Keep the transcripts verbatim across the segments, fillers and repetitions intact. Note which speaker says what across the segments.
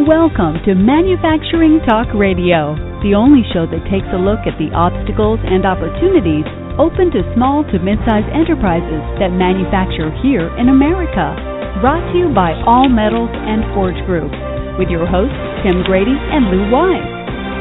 Speaker 1: Welcome to Manufacturing Talk Radio, the only show that takes a look at the obstacles and opportunities open to small to mid-sized enterprises that manufacture here in America. Brought to you by All Metals and Forge Group, with your hosts Tim Grady and Lou Wise.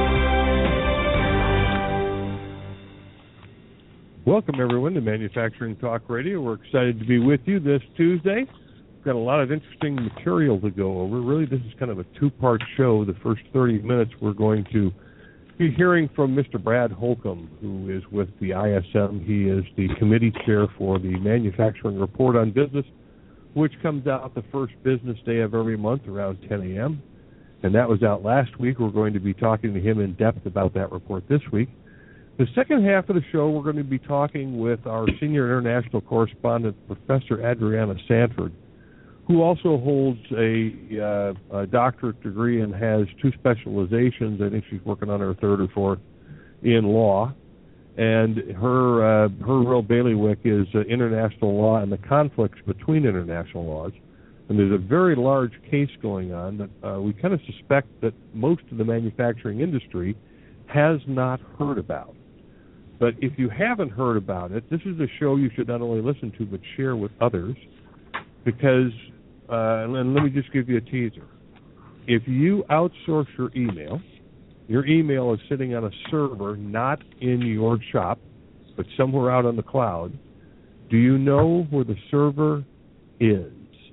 Speaker 2: Welcome, everyone, to Manufacturing Talk Radio. We're excited to be with you this Tuesday. We've got a lot of interesting material to go over. Really, this is kind of a two-part show. The first thirty minutes, we're going to be hearing from Mister Brad Holcomb, who is with the I S M. He is the committee chair for the Manufacturing Report on Business, which comes out the first business day of every month around ten a.m. And that was out last week. We're going to be talking to him in depth about that report this week. The second half of the show, we're going to be talking with our senior international correspondent, Professor Adriana Sanford, who also holds a, uh, a doctorate degree and has two specializations. I think she's working on her third or fourth in law. And her uh, her real bailiwick is uh, international law and the conflicts between international laws. And there's a very large case going on that uh, we kind of suspect that most of the manufacturing industry has not heard about. But if you haven't heard about it, this is a show you should not only listen to but share with others, because, uh, and let me just give you a teaser. If you outsource your email, your email is sitting on a server not in your shop, but somewhere out on the cloud, do you know where the server is?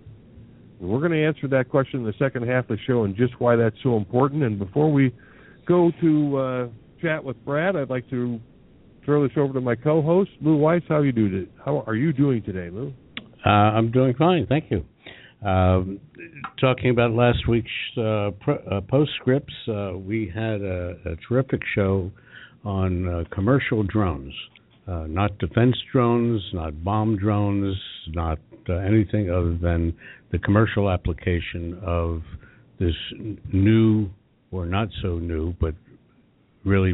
Speaker 2: And we're going to answer that question in the second half of the show and just why that's so important. And before we go to uh, chat with Brad, I'd like to throw this over to my co-host, Lou Weiss. How are you doing? How are you doing today, Lou?
Speaker 3: Uh, I'm doing fine, thank you. Um, talking about last week's uh, pro, uh, postscripts, uh, we had a, a terrific show on uh, commercial drones, uh, not defense drones, not bomb drones, not uh, anything other than the commercial application of this new, or not so new, but really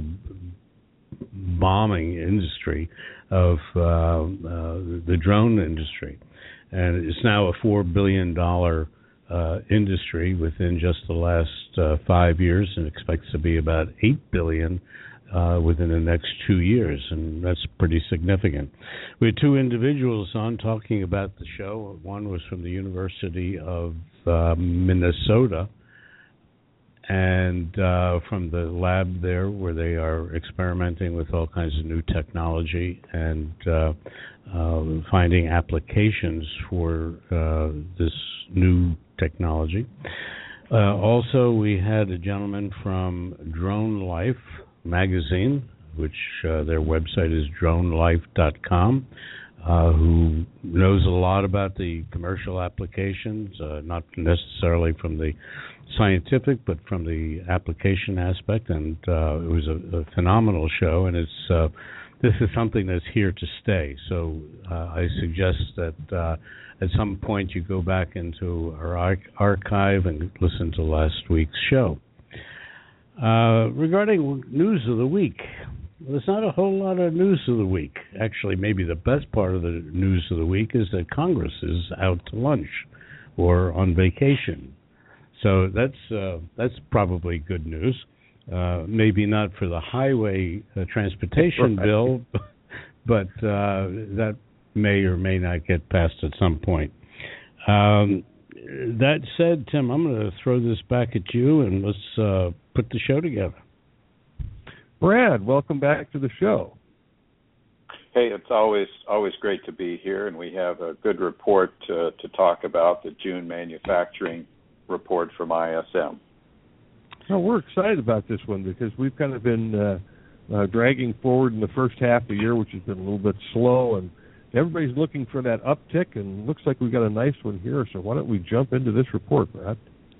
Speaker 3: bombing industry of uh, uh, the drone industry. And it's now a four billion dollars uh, industry within just the last uh, five years, and expects to be about eight billion dollars uh, within the next two years, and that's pretty significant. We had two individuals on talking about the show. One was from the University of uh, Minnesota, and uh, from the lab there where they are experimenting with all kinds of new technology and uh, uh, finding applications for uh, this new technology. Uh, also, we had a gentleman from Drone Life magazine, which uh, their website is drone life dot com, uh, who knows a lot about the commercial applications, uh, not necessarily from the scientific, but from the application aspect, and uh, it was a, a phenomenal show, and it's uh, this is something that's here to stay. So uh, I suggest that uh, at some point you go back into our arch- archive and listen to last week's show. Uh, regarding news of the week, there's not a whole lot of news of the week. Actually, maybe the best part of the news of the week is that Congress is out to lunch or on vacation. So that's uh, that's probably good news. Uh, maybe not for the highway uh, transportation right. bill, but uh, that may or may not get passed at some point. Um, that said, Tim, I'm going to throw this back at you, and let's uh, put the show together.
Speaker 2: Brad, welcome back to the show.
Speaker 4: Hey, it's always always great to be here, and we have a good report to, to talk about, the June manufacturing report from I S M.
Speaker 2: Well, we're excited about this one because we've kind of been uh, uh, dragging forward in the first half of the year, which has been a little bit slow, and everybody's looking for that uptick, and looks like we've got a nice one here. So why don't we jump into this report, Brad?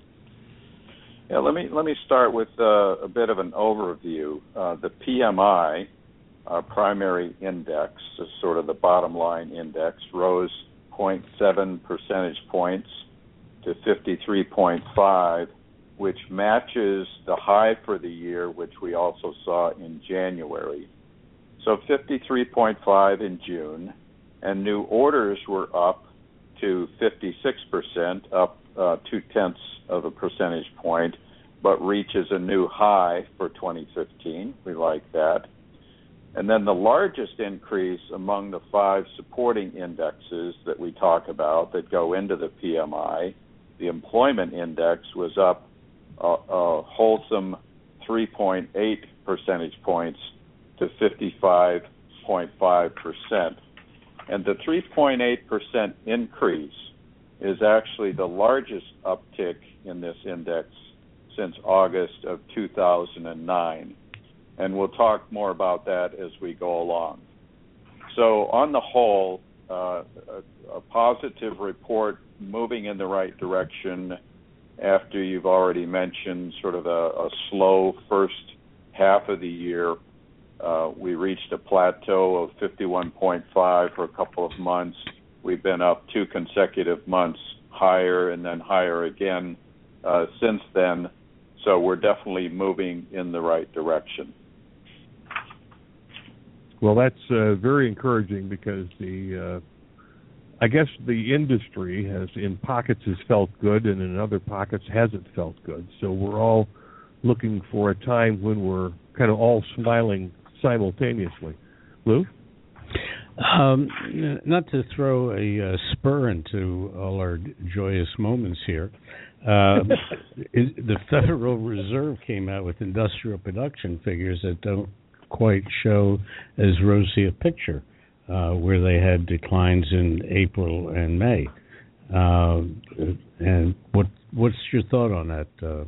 Speaker 4: Yeah, let me let me start with uh, a bit of an overview. Uh, the P M I, uh, primary index, is sort of the bottom line index, rose zero point seven percentage points to fifty-three point five, which matches the high for the year, which we also saw in January. So fifty-three point five in June, and new orders were up to fifty-six percent, up uh, two-tenths of a percentage point. but reaches a new high for twenty fifteen. We like that. And then the largest increase among the five supporting indexes that we talk about that go into the P M I, the employment index was up a, a wholesome three point eight percentage points to fifty-five point five percent. And the three point eight percent increase is actually the largest uptick in this index since August of two thousand nine. And we'll talk more about that as we go along. So on the whole, uh, a, a positive report moving in the right direction after you've already mentioned sort of a, a slow first half of the year. Uh, we reached a plateau of fifty-one point five for a couple of months. We've been up two consecutive months higher and then higher again uh, since then. So we're definitely moving in the right direction.
Speaker 2: Well, that's uh, very encouraging because the, uh, I guess the industry has, in pockets, has felt good, and in other pockets hasn't felt good. So we're all looking for a time when we're kind of all smiling simultaneously. Lou?
Speaker 3: Um, not to throw a uh, spur into all our joyous moments here, uh, it, the Federal Reserve came out with industrial production figures that don't quite show as rosy a picture, uh, where they had declines in April and May. Uh, and what what's your thought on that? Uh?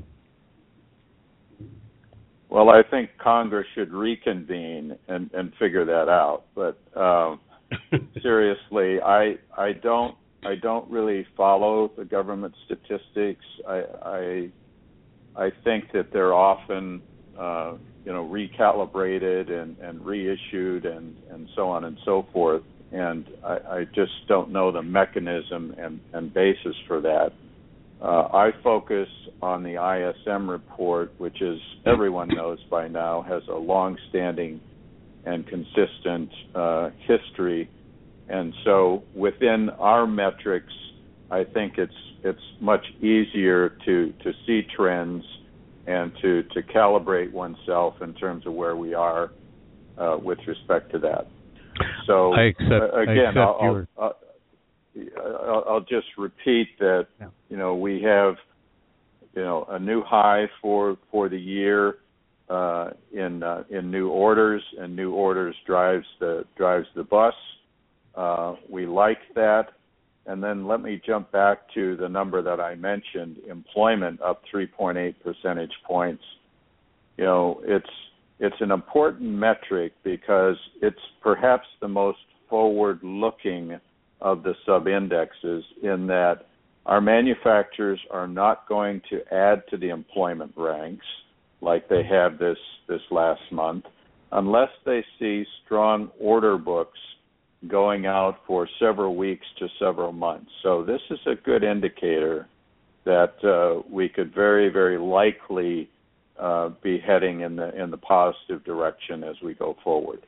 Speaker 4: Well, I think Congress should reconvene and, and figure that out. But um, seriously, I I don't I don't really follow the government statistics. I I, I think that they're often uh, you know, recalibrated and, and reissued and, and so on and so forth. And I, I just don't know the mechanism and, and basis for that. Uh, I focus on the I S M report, which, as everyone knows by now, has a long-standing and consistent uh, history. And so within our metrics, I think it's it's much easier to, to see trends and to, to calibrate oneself in terms of where we are uh, with respect to that. So
Speaker 3: I accept,
Speaker 4: uh, again,
Speaker 3: I accept
Speaker 4: I'll,
Speaker 3: your...
Speaker 4: I'll, I'll, I'll just repeat that. Yeah. You know, we have you know a new high for for the year uh, in uh, in new orders, and new orders drives the drives the bus. Uh, we like that. And then let me jump back to the number that I mentioned, employment up three point eight percentage points. You know, it's it's an important metric because it's perhaps the most forward-looking of the sub-indexes in that our manufacturers are not going to add to the employment ranks like they have this, this last month unless they see strong order books going out for several weeks to several months. So this is a good indicator that uh, we could very, very likely uh, be heading in the in the positive direction as we go forward.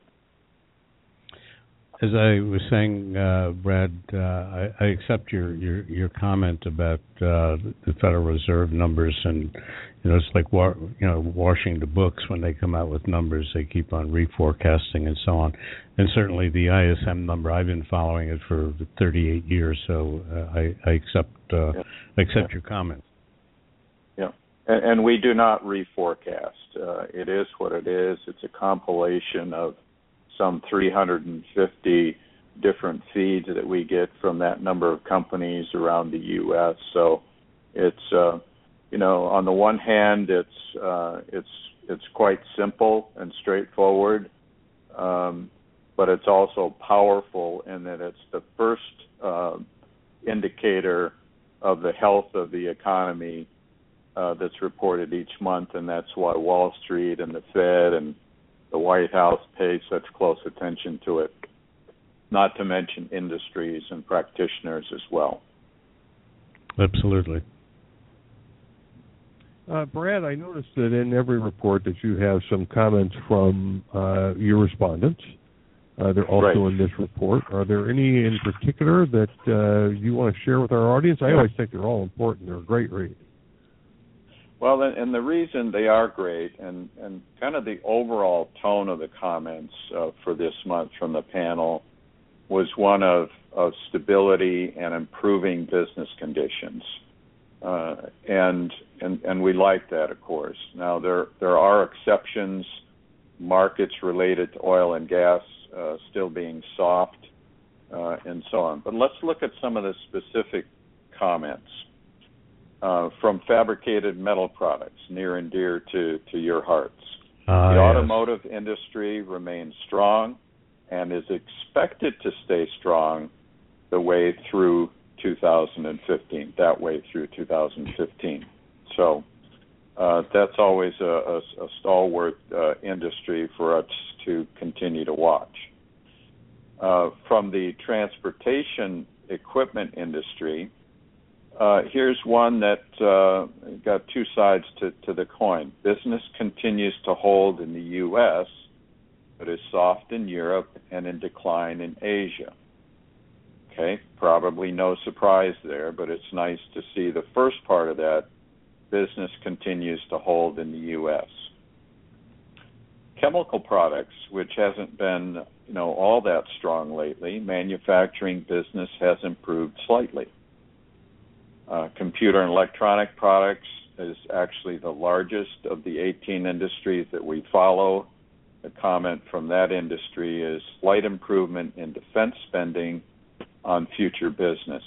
Speaker 3: As I was saying, uh, Brad, uh, I, I accept your, your, your comment about uh, the Federal Reserve numbers, and you know it's like wa- you know washing the books when they come out with numbers. They keep on reforecasting and so on. And certainly the I S M number, I've been following it for thirty-eight years, so uh, I, I accept uh,
Speaker 4: yeah.
Speaker 3: accept
Speaker 4: yeah.
Speaker 3: your comment.
Speaker 4: Yeah, and, and we do not reforecast. Uh, it is what it is. It's a compilation of some three hundred fifty different feeds that we get from that number of companies around the U S. So it's uh, you know on the one hand it's uh, it's it's quite simple and straightforward, um, but it's also powerful in that it's the first uh, indicator of the health of the economy uh, that's reported each month, and that's why Wall Street and the Fed and the White House pays such close attention to it, not to mention industries and practitioners as well.
Speaker 3: Absolutely.
Speaker 2: Uh, Brad, I noticed that in every report that you have some comments from uh, your respondents. Uh, they're also
Speaker 4: right.
Speaker 2: in this report. Are there any in particular that uh, you want to share with our audience? I always think they're all important. They're a great read.
Speaker 4: Well, and the reason they are great, and, and kind of the overall tone of the comments uh, for this month from the panel was one of, of stability and improving business conditions. Uh, and, and and we like that, of course. Now, there there are exceptions, markets related to oil and gas uh, still being soft, uh, and so on. But let's look at some of the specific comments. Uh, from fabricated metal products, near and dear to, to your hearts.
Speaker 3: Uh,
Speaker 4: the
Speaker 3: yes.
Speaker 4: automotive industry remains strong and is expected to stay strong the way through two thousand fifteen, that way through two thousand fifteen. So uh, that's always a, a, a stalwart uh, industry for us to continue to watch. Uh, from the transportation equipment industry, Uh, here's one that uh, got two sides to, to the coin. Business continues to hold in the U S, but is soft in Europe and in decline in Asia. Okay, probably no surprise there, but it's nice to see the first part of that. Business continues to hold in the U S. Chemical products, which hasn't been, you know, all that strong lately, manufacturing business has improved slightly. Uh, computer and electronic products is actually the largest of the eighteen industries that we follow. The comment from that industry is slight improvement in defense spending on future business.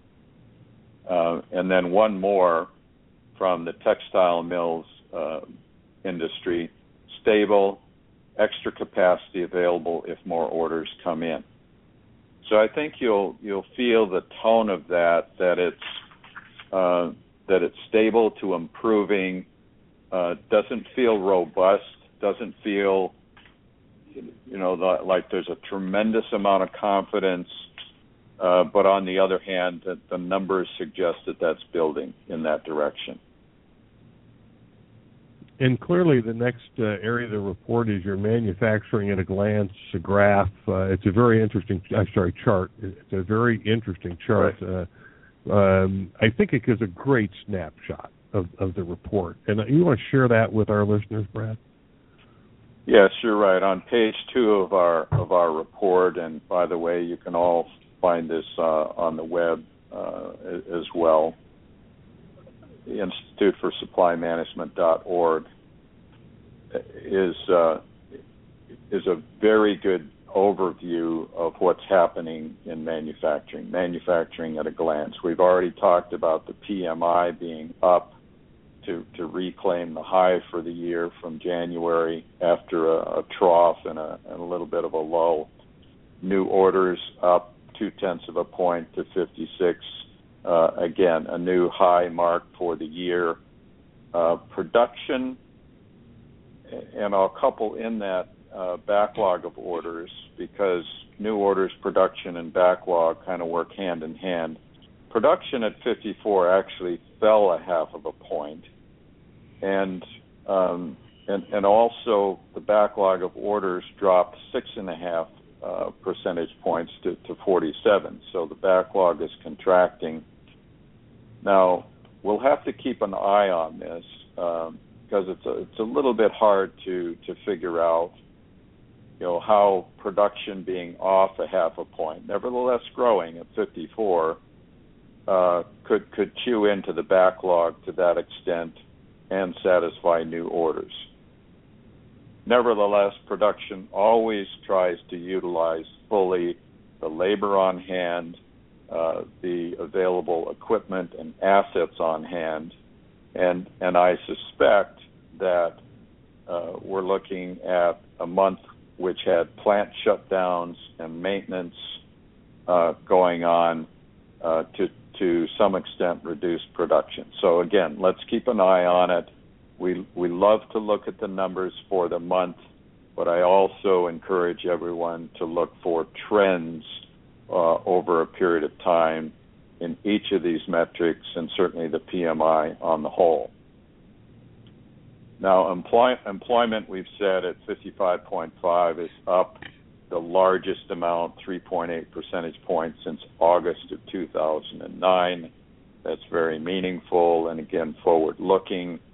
Speaker 4: Uh, and then one more from the textile mills uh, industry, stable, extra capacity available if more orders come in. So I think you'll you'll feel the tone of that, that it's Uh, that it's stable to improving, uh, doesn't feel robust, doesn't feel, you know, the, like there's a tremendous amount of confidence, uh, but on the other hand, the, the numbers suggest that that's building in that direction.
Speaker 2: And clearly the next uh, area of the report is your manufacturing at a glance, a graph. Uh, it's a very interesting, I'm sorry, chart. It's a very interesting chart.
Speaker 4: Right.
Speaker 2: Uh, Um, I think it gives a great snapshot of, of the report. And you want to share that with our listeners, Brad?
Speaker 4: Yes, you're right. On page two of our of our report, and by the way, you can all find this uh, on the web uh, as well, the Institute for Supply Management dot org is uh, is a very good overview of what's happening in manufacturing, manufacturing at a glance. We've already talked about the P M I being up to, to reclaim the high for the year from January after a, a trough and a, and a little bit of a low. New orders up two-tenths of a point to fifty-six. Uh, again, a new high mark for the year. Uh, production, and I'll couple in that Uh, backlog of orders, because new orders, production, and backlog kind of work hand in hand. Production at fifty-four actually fell a half of a point, and um, and, and also the backlog of orders dropped six and a half uh, percentage points to, to forty-seven. So the backlog is contracting. Now we'll have to keep an eye on this um, because it's a, it's a little bit hard to to figure out, you know, how production being off a half a point, nevertheless growing at fifty-four, uh, could could chew into the backlog to that extent and satisfy new orders. Nevertheless, production always tries to utilize fully the labor on hand, uh, the available equipment and assets on hand, and and I suspect that uh, we're looking at a month which had plant shutdowns and maintenance uh, going on uh, to to some extent reduce production. So again, let's keep an eye on it. We we love to look at the numbers for the month, but I also encourage everyone to look for trends uh, over a period of time in each of these metrics, and certainly the P M I on the whole. Now, employ- employment, we've said, at fifty-five point five is up the largest amount, three point eight percentage points, since August of two thousand nine. That's very meaningful and, again, forward-looking.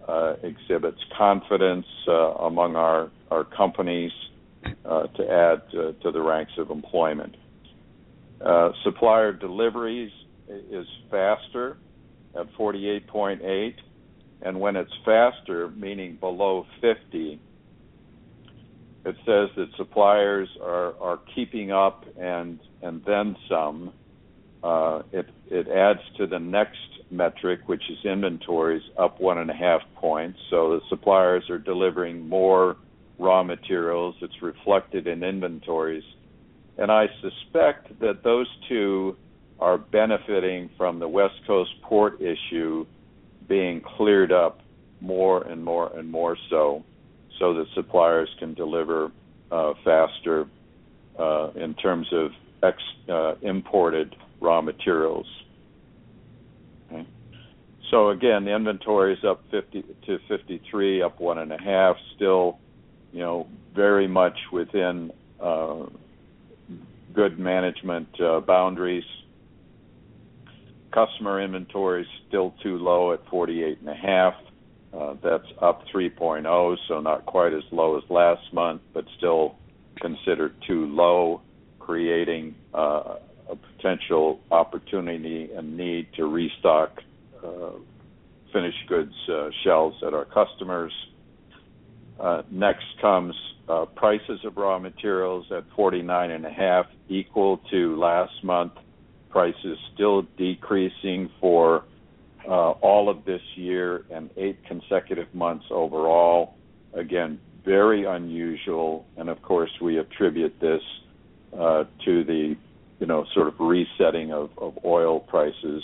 Speaker 4: uh, exhibits confidence uh, among our, our companies uh, to add uh, to the ranks of employment. Uh, supplier deliveries is faster at forty-eight point eight, and when it's faster, meaning below fifty, it says that suppliers are, are keeping up and and then some. Uh, it it adds to the next metric, which is inventories, up one and a half points. So the suppliers are delivering more raw materials. It's reflected in inventories. And I suspect that those two are benefiting from the West Coast port issue being cleared up more and more and more so, so that suppliers can deliver uh, faster uh, in terms of ex, uh, imported raw materials. Okay. So again, the inventory is up fifty to fifty-three, up one and a half, still, you know, very much within uh, good management uh, boundaries. Customer inventory is still too low at forty-eight and a half. Uh, that's up three point oh, so not quite as low as last month, but still considered too low, creating uh, a potential opportunity and need to restock uh, finished goods uh, shelves at our customers. Uh, next comes uh, prices of raw materials at forty-nine and a half, equal to last month. Prices still decreasing for uh, all of this year and eight consecutive months overall. Again, very unusual, and of course we attribute this uh, to the, you know, sort of resetting of, of oil prices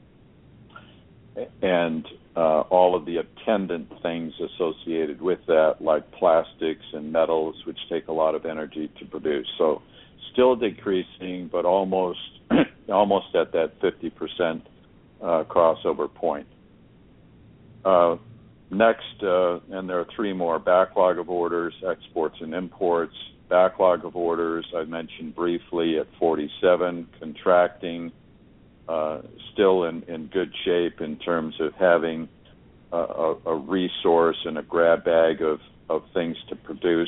Speaker 4: and uh, all of the attendant things associated with that, like plastics and metals, which take a lot of energy to produce. So still decreasing, but almost almost at that fifty percent uh, crossover point. Uh, next, uh, and there are three more: backlog of orders, exports and imports. Backlog of orders, I mentioned briefly, at forty-seven, contracting, uh, still in, in good shape in terms of having a, a, a resource and a grab bag of, of things to produce.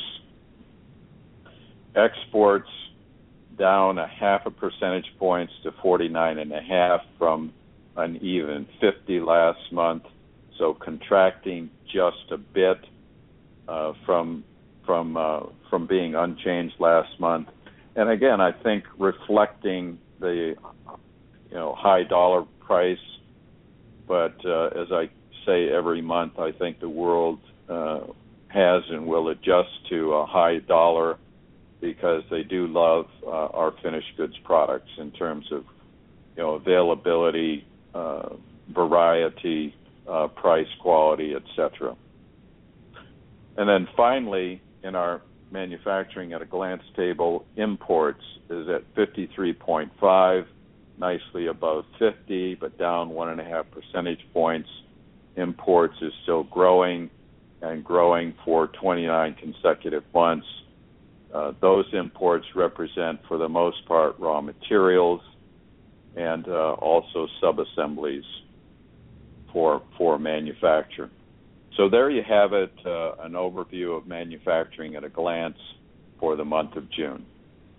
Speaker 4: Exports down a half a percentage points to forty-nine and a half from an even fifty last month, so contracting just a bit uh, from from uh, from being unchanged last month. And again, I think reflecting the you know high dollar price, but uh, as I say every month, I think the world uh, has and will adjust to a high dollar, because they do love uh, our finished goods products in terms of, you know, availability, uh, variety, uh, price, quality, et cetera. And then finally, in our manufacturing at a glance table, imports is at fifty-three point five, nicely above fifty, but down one and a half percentage points. Imports is still growing and growing for twenty-nine consecutive months. Uh, those imports represent, for the most part, raw materials and uh, also sub-assemblies for for manufacture. So there you have it, uh, an overview of manufacturing at a glance for the month of June.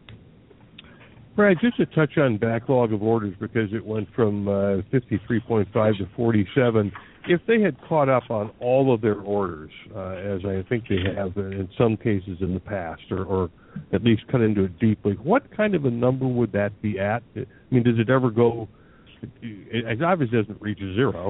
Speaker 2: Brad, just to touch on backlog of orders, because it went from uh, fifty-three point five to forty-seven. If they had caught up on all of their orders, uh, as I think they have in some cases in the past, or, or at least cut into it deeply, what kind of a number would that be at? I mean, does it ever go, it obviously doesn't reach zero.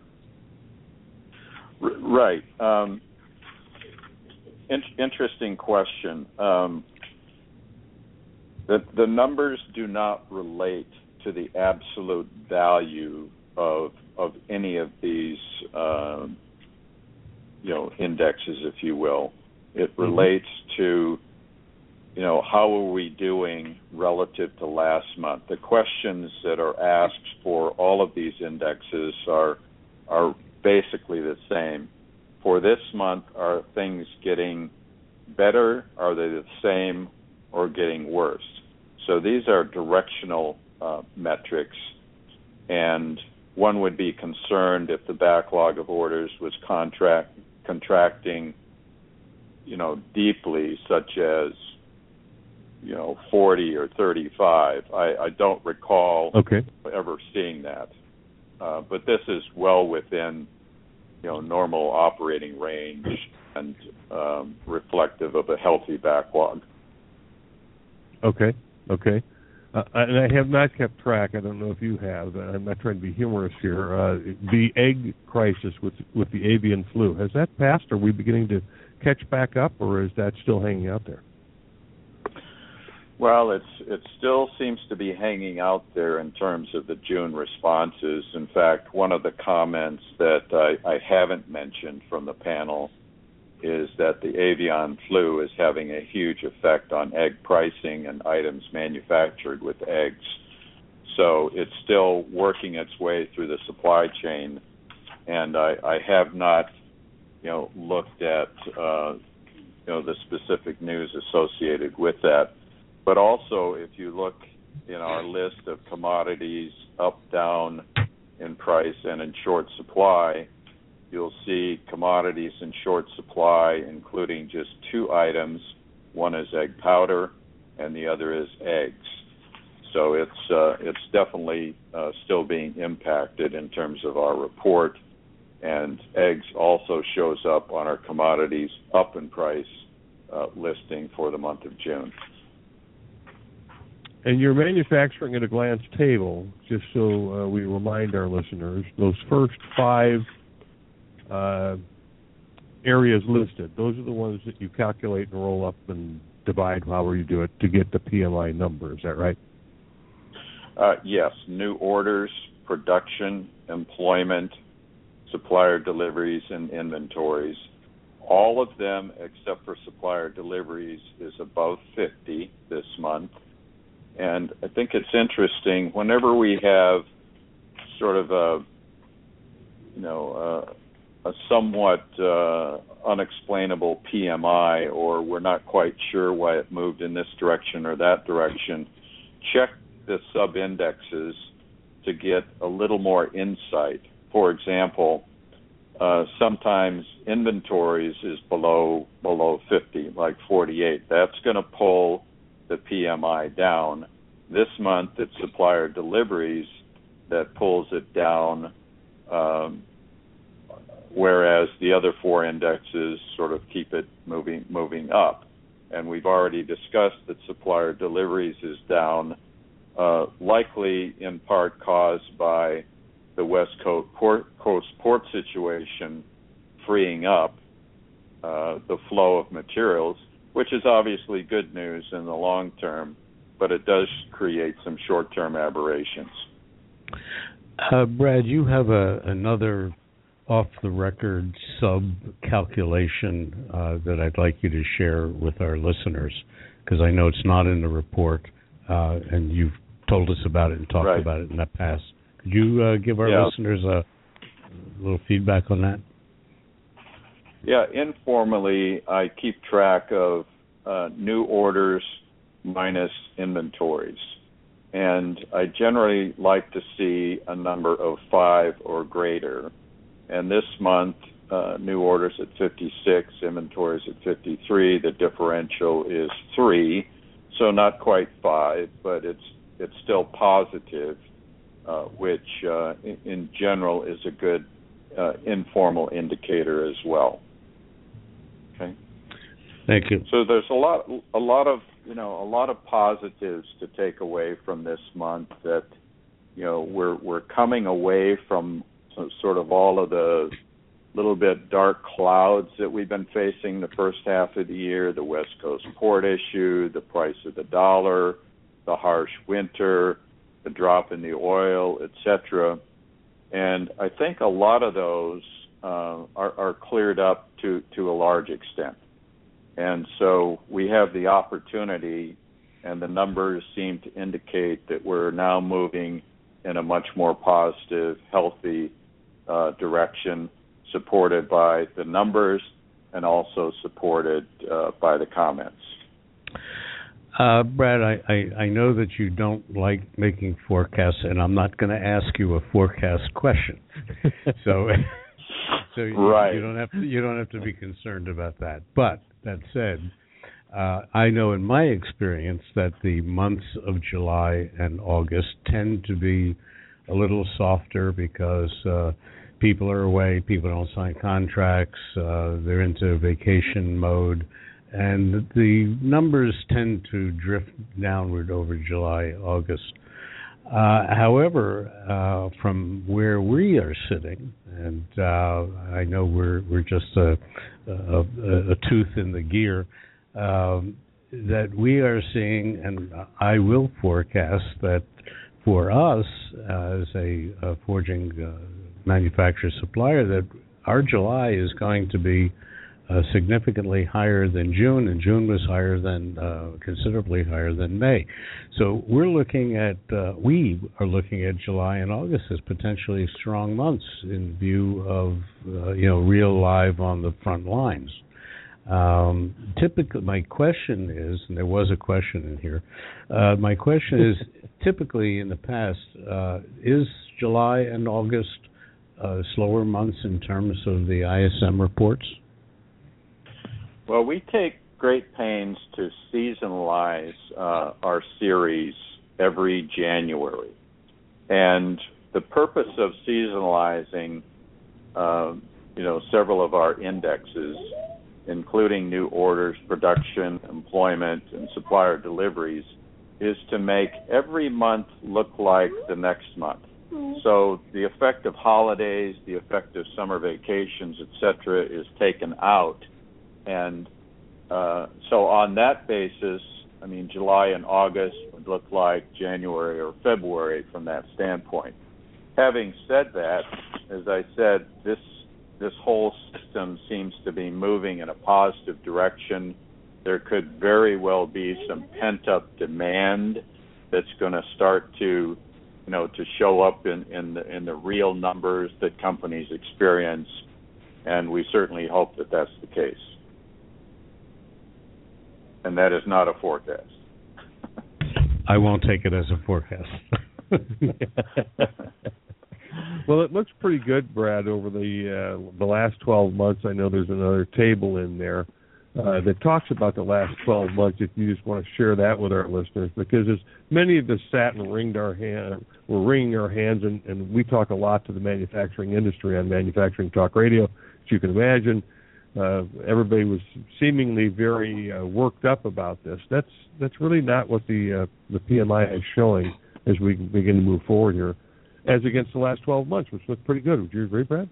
Speaker 4: Right. Um, in- interesting question. Um, the, the numbers do not relate to the absolute value of of any of these, uh, you know, indexes, if you will. It relates to, you know, how are we doing relative to last month? The questions that are asked for all of these indexes are are basically the same. For this month, are things getting better? Are they the same or getting worse? So these are directional uh, metrics, and one would be concerned if the backlog of orders was contract contracting, you know, deeply, such as, you know, forty or thirty-five. I, I don't recall
Speaker 2: okay.
Speaker 4: ever seeing that. Uh, but this is well within, you know, normal operating range and um, reflective of a healthy backlog.
Speaker 2: Okay, okay. Uh, and I have not kept track, I don't know if you have, I'm not trying to be humorous here, uh, the egg crisis with with the avian flu, has that passed? Are we beginning to catch back up, or is that still hanging out there?
Speaker 4: Well, it's it still seems to be hanging out there in terms of the June responses. In fact, one of the comments that I, I haven't mentioned from the panel is that the avian flu is having a huge effect on egg pricing and items manufactured with eggs. So it's still working its way through the supply chain, and I, I have not, you know, looked at, uh, you know, the specific news associated with that. But also, if you look in our list of commodities up, down in price and in short supply, you'll see commodities in short supply, including just two items. One is egg powder, and the other is eggs. So it's uh, it's definitely uh, still being impacted in terms of our report. And eggs also shows up on our commodities up in price uh, listing for the month of June.
Speaker 2: And your manufacturing at a glance table, just so uh, we remind our listeners, those first five uh, areas listed, those are the ones that you calculate and roll up and divide however you do it to get the P M I number. Is that right?
Speaker 4: Uh, yes. New orders, production, employment, supplier deliveries, and inventories. All of them, except for supplier deliveries, is above fifty this month. And I think it's interesting, whenever we have sort of a, you know, a, a somewhat uh, unexplainable P M I, or we're not quite sure why it moved in this direction or that direction, check the sub-indexes to get a little more insight. For example, uh, sometimes inventories is below below fifty, like forty-eight. That's going to pull the P M I down. This month, it's supplier deliveries that pulls it down, um, whereas the other four indexes sort of keep it moving moving up. And we've already discussed that supplier deliveries is down, uh, likely in part caused by the West Coast port, Coast port situation freeing up uh, the flow of materials, which is obviously good news in the long term, but it does create some short-term aberrations.
Speaker 3: Uh, Brad, you have a, another off-the-record sub-calculation uh, that I'd like you to share with our listeners, because I know it's not in the report, uh, and you've told us about it and talked
Speaker 4: right.
Speaker 3: about it in the past. Could you uh, give our
Speaker 4: yeah.
Speaker 3: listeners a little feedback on that?
Speaker 4: Yeah, informally, I keep track of uh, new orders minus inventories. And I generally like to see a number of five or greater. And this month, uh, new orders at fifty-six, inventories at fifty-three. The differential is three, so not quite five, but it's it's still positive, uh, which uh, in, in general is a good uh, informal indicator as well. Okay.
Speaker 3: Thank you.
Speaker 4: So there's a lot, a lot of you know, a lot of positives to take away from this month. That you know, we're we're coming away from sort of all of the little bit dark clouds that we've been facing the first half of the year, the West Coast port issue, the price of the dollar, the harsh winter, the drop in the oil, et cetera. And I think a lot of those uh, are, are cleared up to, to a large extent. And so we have the opportunity, and the numbers seem to indicate that we're now moving in a much more positive, healthy uh, direction, supported by the numbers and also supported uh, by the comments.
Speaker 3: Uh, Brad, I, I, I know that you don't like making forecasts, and I'm not going to ask you a forecast question. so, so you,
Speaker 4: right.
Speaker 3: you don't have to you don't have to be concerned about that. But that said, uh, I know in my experience that the months of July and August tend to be a little softer because uh, people are away, people don't sign contracts, uh, they're into vacation mode. And the numbers tend to drift downward over July, August. Uh, however, uh, from where we are sitting, and uh, I know we're we're just a, a, a tooth in the gear, um, that we are seeing, and I will forecast that for us as a, a forging uh, manufacturer supplier, that our July is going to be Uh, significantly higher than June, and June was higher than, uh, considerably higher than May. So we're looking at, uh, we are looking at July and August as potentially strong months in view of, uh, you know, real live on the front lines. Um, typically, my question is, and there was a question in here, uh, my question is, typically in the past, uh, is July and August uh, slower months in terms of the I S M reports?
Speaker 4: Well, we take great pains to seasonalize uh, our series every January. And the purpose of seasonalizing, uh, you know, several of our indexes, including new orders, production, employment, and supplier deliveries, is to make every month look like the next month. Mm-hmm. So the effect of holidays, the effect of summer vacations, et cetera, is taken out. And uh, so on that basis, I mean, July and August would look like January or February from that standpoint. Having said that, as I said, this this whole system seems to be moving in a positive direction. There could very well be some pent-up demand that's going to start to, you know, to show up in, in the in the real numbers that companies experience, and we certainly hope that that's the case. And that is not a forecast.
Speaker 3: I won't take it as a forecast.
Speaker 2: Well, it looks pretty good, Brad, over the uh, the last twelve months. I know there's another table in there uh, that talks about the last twelve months, if you just want to share that with our listeners, because as many of us sat and wringed our hand, we're wringing our hands, and, and we talk a lot to the manufacturing industry on Manufacturing Talk Radio, as you can imagine. Uh, everybody was seemingly very uh, worked up about this. That's that's really not what the uh, the P M I is showing as we begin to move forward here, as against the last twelve months, which looked pretty good. Would you agree, Brad?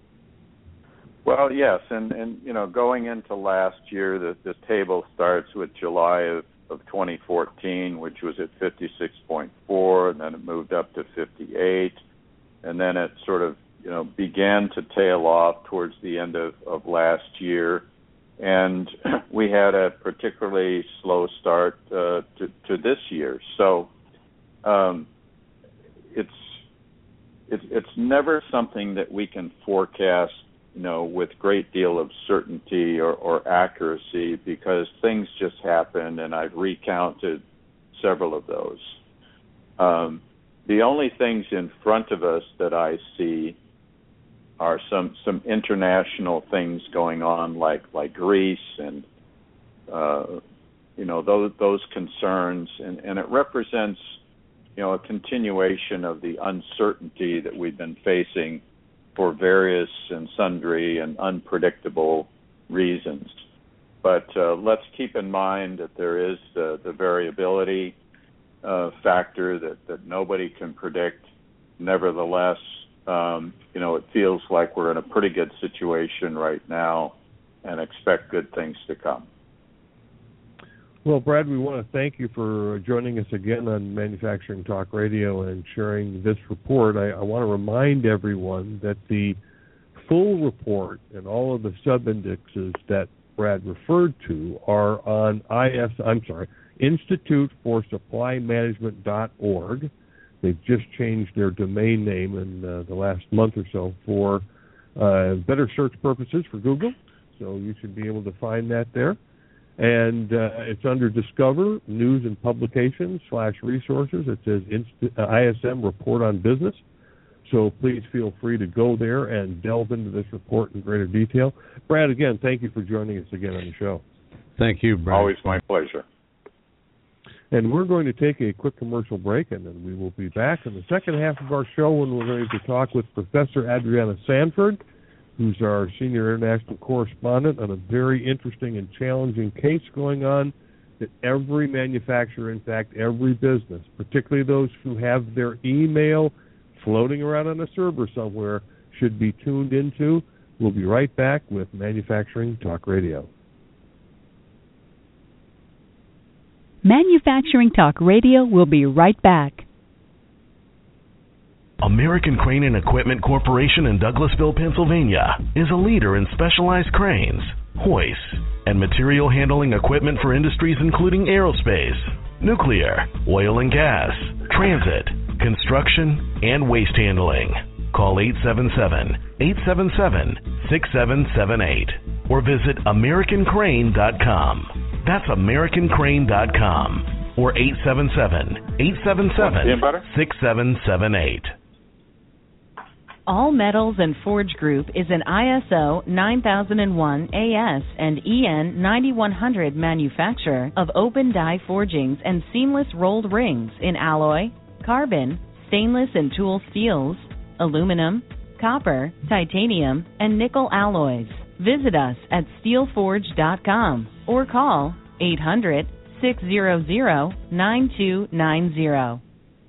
Speaker 4: Well, yes, and, and you know, going into last year, the, the table starts with July of, of twenty fourteen, which was at fifty-six point four, and then it moved up to fifty-eight, and then it sort of you know, began to tail off towards the end of, of last year, and we had a particularly slow start uh, to, to this year. So um, it's, it's it's never something that we can forecast, you know, with great deal of certainty or, or accuracy, because things just happen, and I've recounted several of those. Um, the only things in front of us that I see are some, some international things going on, like like Greece and uh, you know those those concerns, and, and it represents you know a continuation of the uncertainty that we've been facing for various and sundry and unpredictable reasons. But uh, let's keep in mind that there is the, the variability uh, factor that, that nobody can predict. Nevertheless, Um, you know, it feels like we're in a pretty good situation right now, and expect good things to come.
Speaker 2: Well, Brad, we want to thank you for joining us again on Manufacturing Talk Radio and sharing this report. I, I want to remind everyone that the full report and all of the sub-indexes that Brad referred to are on I S, I'm sorry, Institute for Supply Management dot org. They've just changed their domain name in uh, the last month or so for uh, better search purposes for Google, so you should be able to find that there. And uh, it's under Discover, News and Publications slash Resources. It says Inst- uh, I S M Report on Business. So please feel free to go there and delve into this report in greater detail. Brad, again, thank you for joining us again on the show.
Speaker 3: Thank you, Brad.
Speaker 4: Always my pleasure.
Speaker 2: And we're going to take a quick commercial break, and then we will be back in the second half of our show when we're going to talk with Professor Adriana Sanford, who's our senior international correspondent on a very interesting and challenging case going on that every manufacturer, in fact, every business, particularly those who have their email floating around on a server somewhere, should be tuned into. We'll be right back with Manufacturing Talk Radio.
Speaker 1: Manufacturing Talk Radio will be right back.
Speaker 5: American Crane and Equipment Corporation in Douglasville, Pennsylvania is a leader in specialized cranes, hoists, and material handling equipment for industries including aerospace, nuclear, oil and gas, transit, construction, and waste handling. Call eight seven seven, eight seven seven, six seven seven eight or visit American Crane dot com. That's American Crane dot com or eight seven seven, eight seven seven, six seven seven eight.
Speaker 6: All Metals and Forge Group is an I S O nine thousand one A S and E N ninety-one hundred manufacturer of open die forgings and seamless rolled rings in alloy, carbon, stainless and tool steels, aluminum, copper, titanium, and nickel alloys. Visit us at steel forge dot com or call eight hundred, six hundred, nine two nine zero.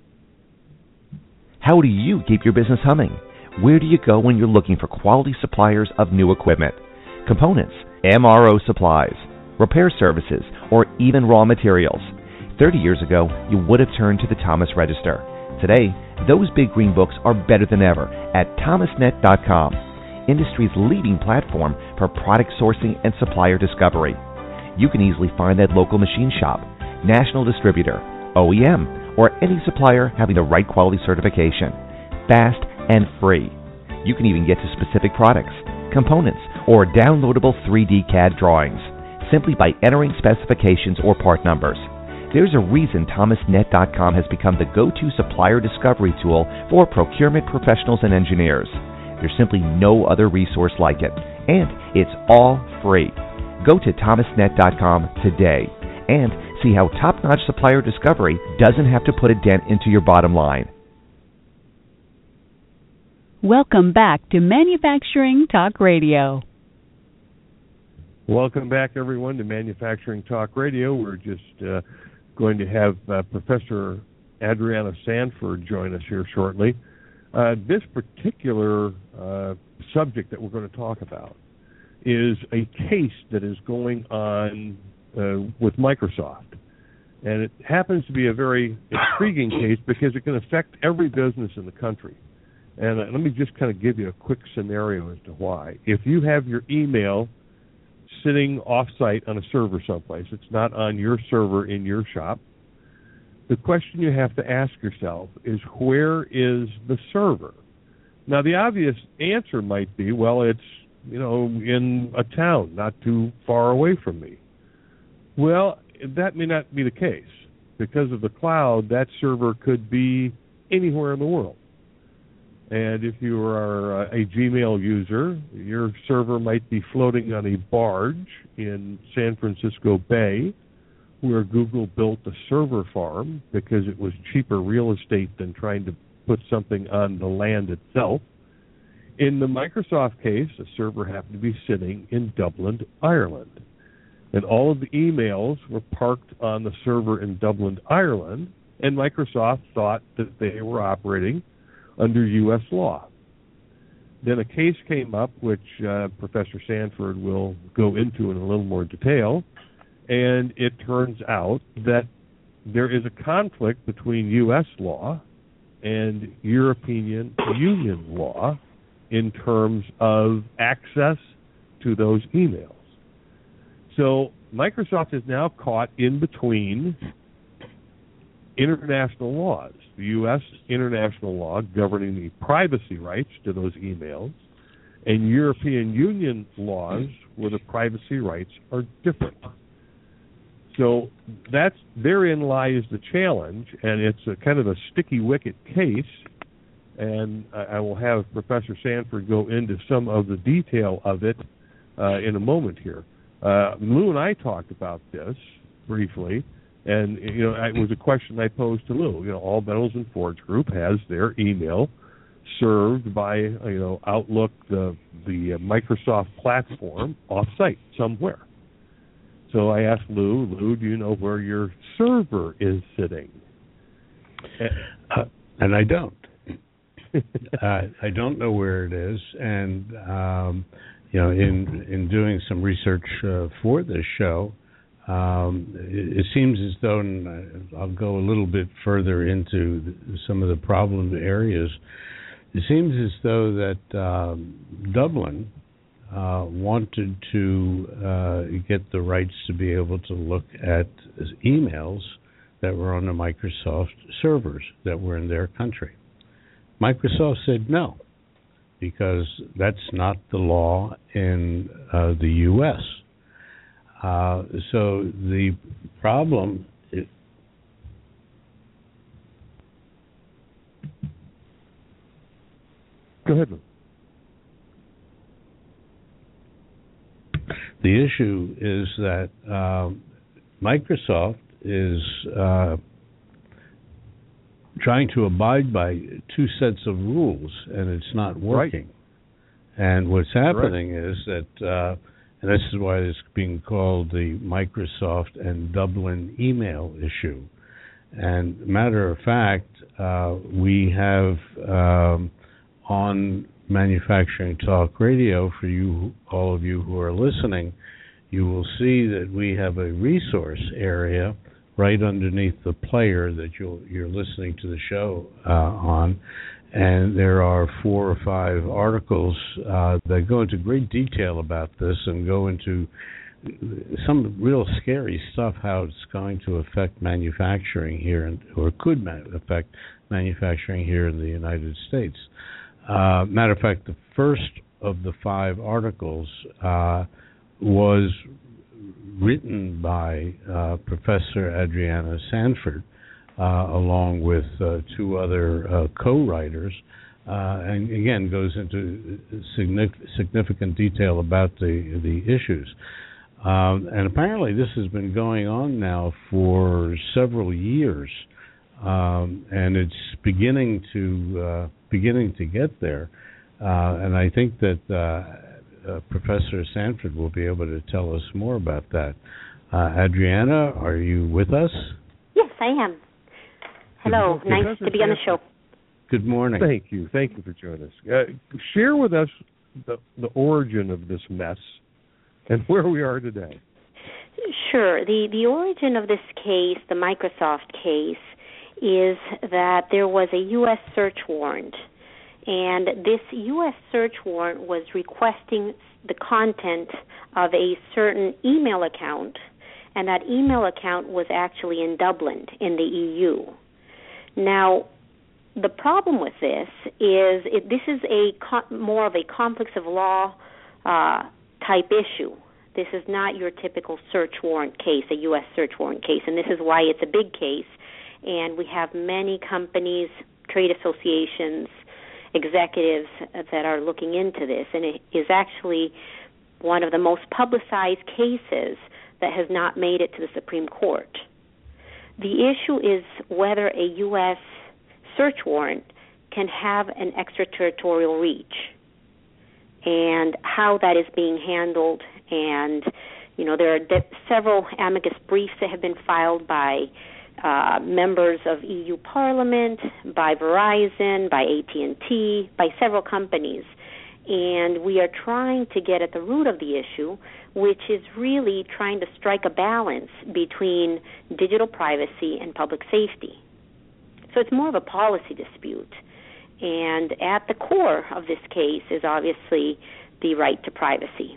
Speaker 7: How do you keep your business humming? Where do you go when you're looking for quality suppliers of new equipment, components, M R O supplies, repair services, or even raw materials? thirty years ago, you would have turned to the Thomas Register. Today, those big green books are better than ever at thomas net dot com, industry's leading platform for product sourcing and supplier discovery. You can easily find that local machine shop, national distributor, O E M, or any supplier having the right quality certification. Fast and free. You can even get to specific products, components, or downloadable three D C A D drawings simply by entering specifications or part numbers. There's a reason thomas net dot com has become the go-to supplier discovery tool for procurement professionals and engineers. There's simply no other resource like it, and it's all free. Go to thomas net dot com today and see how top-notch supplier discovery doesn't have to put a dent into your bottom line.
Speaker 1: Welcome back to Manufacturing Talk Radio.
Speaker 2: Welcome back, everyone, to Manufacturing Talk Radio. We're just uh, going to have uh, Professor Adriana Sanford join us here shortly. Uh, this particular uh, subject that we're going to talk about is a case that is going on uh, with Microsoft. And it happens to be a very intriguing case because it can affect every business in the country. And uh, let me just kind of give you a quick scenario as to why. If you have your email sitting off-site on a server someplace, it's not on your server in your shop, the question you have to ask yourself is, where is the server? Now, the obvious answer might be, well, it's, you know, in a town not too far away from me. Well, that may not be the case. Because of the cloud, that server could be anywhere in the world. And if you are a Gmail user, your server might be floating on a barge in San Francisco Bay, where Google built a server farm because it was cheaper real estate than trying to put something on the land itself. In the Microsoft case, the server happened to be sitting in Dublin, Ireland. And all of the emails were parked on the server in Dublin, Ireland, and Microsoft thought that they were operating under U S law. Then a case came up, which uh, Professor Sanford will go into in a little more detail, and it turns out that there is a conflict between U S law and European Union law in terms of access to those emails. So Microsoft is now caught in between international laws, the U S international law governing the privacy rights to those emails, and European Union laws where the privacy rights are different. So that's therein lies the challenge, and it's a kind of a sticky wicket case. And I, I will have Professor Sanford go into some of the detail of it uh, in a moment here. Uh, Lou and I talked about this briefly, and you know, it was a question I posed to Lou. You know, All Metals and Forge Group has their email served by you know Outlook, the the Microsoft platform, off-site somewhere. So I asked Lou, Lou, do you know where your server is sitting?
Speaker 3: Uh, and I don't. uh, I don't know where it is, and um, you know, in in doing some research uh, for this show, um, it, it seems as though, and I'll go a little bit further into the, some of the problem areas. It seems as though that um, Dublin uh, wanted to uh, get the rights to be able to look at emails that were on the Microsoft servers that were in their country. Microsoft said no, because that's not the law in uh, the U S Uh, so the problem is,
Speaker 2: go ahead.
Speaker 3: The issue is that uh, Microsoft is uh, trying to abide by two sets of rules, and it's not working. Right. And what's happening right. is that, uh, and this is why it's being called the Microsoft and Dublin email issue. And matter of fact, uh, we have um, on Manufacturing Talk Radio, for you, all of you who are listening, you will see that we have a resource area right underneath the player that you'll, you're listening to the show uh, on, and there are four or five articles uh, that go into great detail about this and go into some real scary stuff, how it's going to affect manufacturing here, in, or could ma- affect manufacturing here in the United States. Uh, matter of fact, the first of the five articles uh, was written by uh, Professor Adriana Sanford, uh, along with uh, two other uh, co-writers, uh, and again goes into significant, significant detail about the the issues. Um, and apparently, this has been going on now for several years, um, and it's beginning to uh, beginning to get there. Uh, and I think that. Uh, Uh, Professor Sanford will be able to tell us more about that. Uh, Adriana, are you with us?
Speaker 8: Yes, I am. Hello,
Speaker 2: Good
Speaker 8: nice
Speaker 2: Professor
Speaker 8: to be on the show.
Speaker 3: Good morning.
Speaker 2: Thank you. Thank you for joining us. Uh, share with us the, the origin of this mess and where we are today.
Speaker 8: Sure. The, the origin of this case, the Microsoft case, is that there was a U S search warrant. And this U S search warrant was requesting the content of a certain email account, and that email account was actually in Dublin in the E U. Now, the problem with this is it, this is a co- more of a conflicts of law uh, type issue. This is not your typical search warrant case, a U S search warrant case, and this is why it's a big case. And we have many companies, trade associations, executives that are looking into this, and it is actually one of the most publicized cases that has not made it to the Supreme Court. The issue is whether a U S search warrant can have an extraterritorial reach and how that is being handled. And, you know, there are de- several amicus briefs that have been filed by Uh, members of E U Parliament, by Verizon, by A T and T, by several companies. And we are trying to get at the root of the issue, which is really trying to strike a balance between digital privacy and public safety. So it's more of a policy dispute. And at the core of this case is obviously the right to privacy.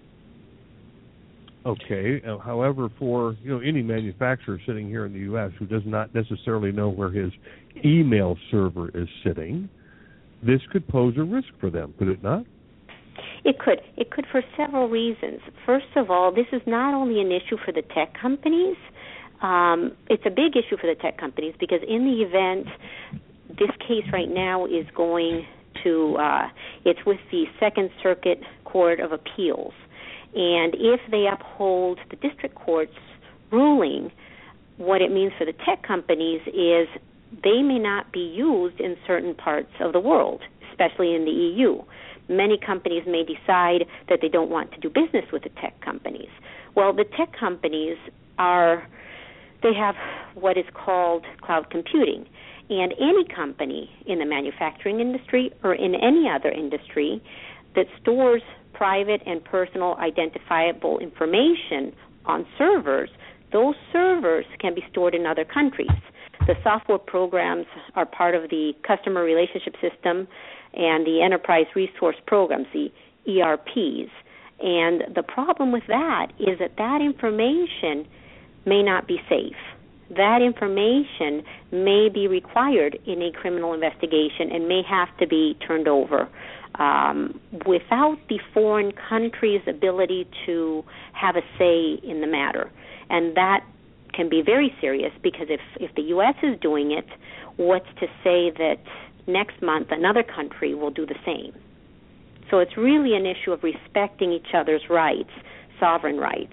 Speaker 2: Okay. Uh, however, for you know any manufacturer sitting here in the U S who does not necessarily know where his email server is sitting, this could pose a risk for them, could it not?
Speaker 8: It could. It could for several reasons. First of all, this is not only an issue for the tech companies. Um, it's a big issue for the tech companies because in the event, this case right now is going to, uh, it's with the Second Circuit Court of Appeals. And if they uphold the district court's ruling, what it means for the tech companies is they may not be used in certain parts of the world, especially in the E U. Many companies may decide that they don't want to do business with the tech companies. Well, the tech companies are, they have what is called cloud computing. And any company in the manufacturing industry or in any other industry that stores private and personal identifiable information on servers, those servers can be stored in other countries. The software programs are part of the customer relationship system and the enterprise resource programs, the E R Ps. And the problem with that is that that information may not be safe. That information may be required in a criminal investigation and may have to be turned over um, without the foreign country's ability to have a say in the matter. And that can be very serious because if, if the U S is doing it, what's to say that next month another country will do the same? So it's really an issue of respecting each other's rights, sovereign rights.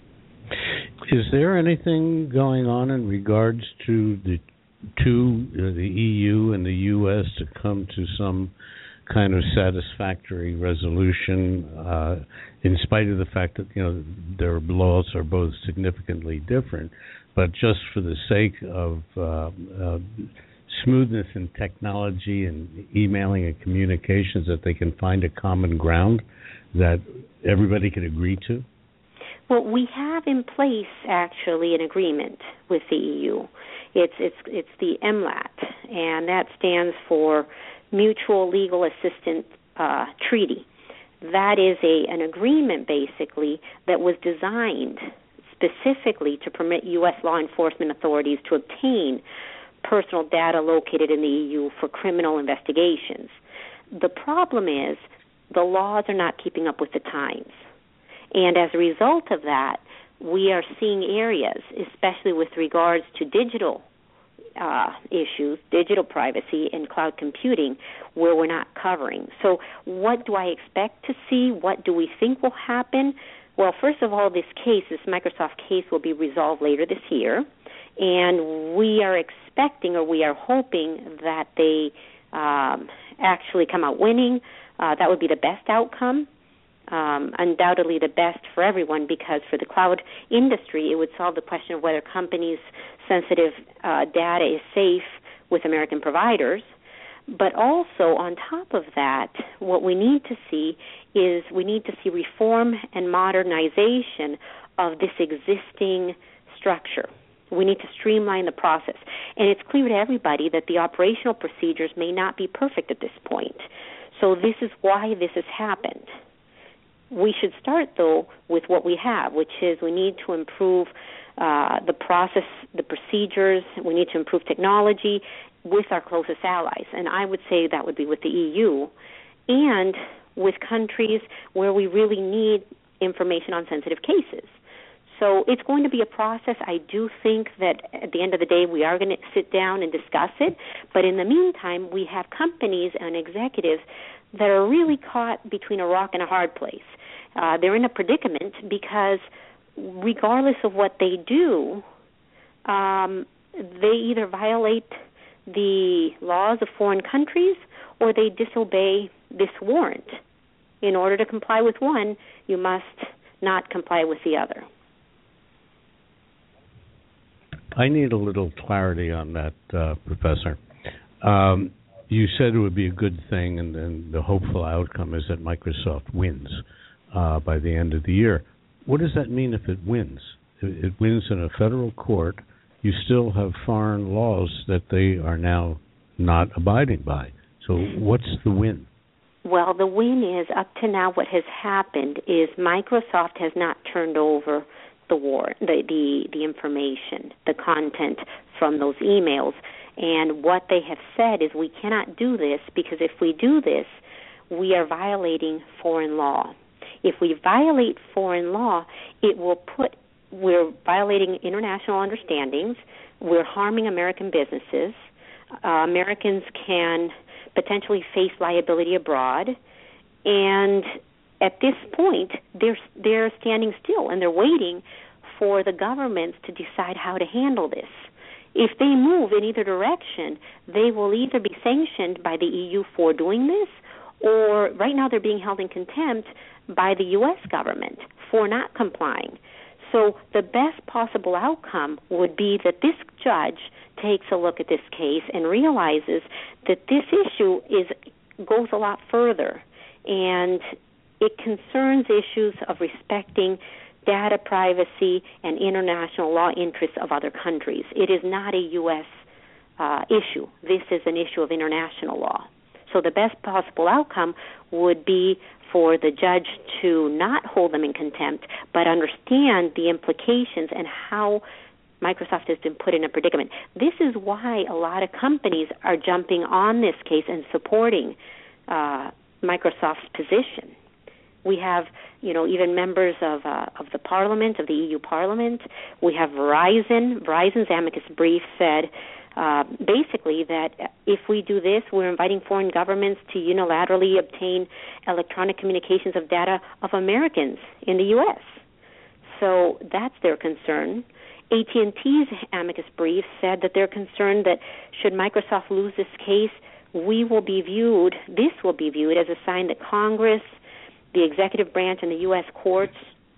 Speaker 3: Is there anything going on in regards to the two, uh, the E U and the U S, to come to some kind of satisfactory resolution, uh, in spite of the fact that, you know, their laws are both significantly different, but just for the sake of uh, uh, smoothness in technology and emailing and communications, that they can find a common ground that everybody can agree to?
Speaker 8: Well, we have in place actually an agreement with the E U. It's it's it's the M L A T, and that stands for Mutual Legal Assistance uh, Treaty. That is a an agreement basically that was designed specifically to permit U S law enforcement authorities to obtain personal data located in the E U for criminal investigations. The problem is the laws are not keeping up with the times. And as a result of that, we are seeing areas, especially with regards to digital uh, issues, digital privacy and cloud computing, where we're not covering. So what do I expect to see? What do we think will happen? Well, first of all, this case, this Microsoft case, will be resolved later this year. And we are expecting, or we are hoping, that they um, actually come out winning. Uh, that would be the best outcome. Um, undoubtedly the best for everyone, because for the cloud industry, it would solve the question of whether companies' sensitive uh, data is safe with American providers. But also, on top of that, what we need to see is we need to see reform and modernization of this existing structure. We need to streamline the process. And it's clear to everybody that the operational procedures may not be perfect at this point. So this is why this has happened. We should start, though, with what we have, which is we need to improve uh, the process, the procedures. We need to improve technology with our closest allies. And I would say that would be with the E U and with countries where we really need information on sensitive cases. So it's going to be a process. I do think that at the end of the day we are going to sit down and discuss it. But in the meantime, we have companies and executives that are really caught between a rock and a hard place. Uh, they're in a predicament because regardless of what they do, um, they either violate the laws of foreign countries or they disobey this warrant. In order to comply with one, you must not comply with the other.
Speaker 3: I need a little clarity on that, uh, Professor. Um, you said it would be a good thing, and, and the hopeful outcome is that Microsoft wins uh, by the end of the year. What does that mean if it wins? If it wins in a federal court, you still have foreign laws that they are now not abiding by. So what's the win?
Speaker 8: Well, the win is, up to now, what has happened is Microsoft has not turned over the war, the, the, the information, the content from those emails. And what they have said is we cannot do this because if we do this, we are violating foreign law. If we violate foreign law, it will put, we're violating international understandings, we're harming American businesses, uh, Americans can potentially face liability abroad, and at this point, they're, they're standing still and they're waiting for the governments to decide how to handle this. If they move in either direction, they will either be sanctioned by the E U for doing this, or right now they're being held in contempt by the U S government for not complying. So the best possible outcome would be that this judge takes a look at this case and realizes that this issue is goes a lot further, and it concerns issues of respecting data privacy and international law interests of other countries. It is not a U S uh, issue. This is an issue of international law. So the best possible outcome would be for the judge to not hold them in contempt, but understand the implications and how Microsoft has been put in a predicament. This is why a lot of companies are jumping on this case and supporting uh, Microsoft's position. We have, you know, even members of uh, of the Parliament, of the E U Parliament. We have Verizon. Verizon's amicus brief said uh, basically that if we do this, we're inviting foreign governments to unilaterally obtain electronic communications of data of Americans in the U S. So that's their concern. A T and T's amicus brief said that they're concerned that should Microsoft lose this case, we will be viewed, this will be viewed as a sign that Congress, the executive branch, and the U S courts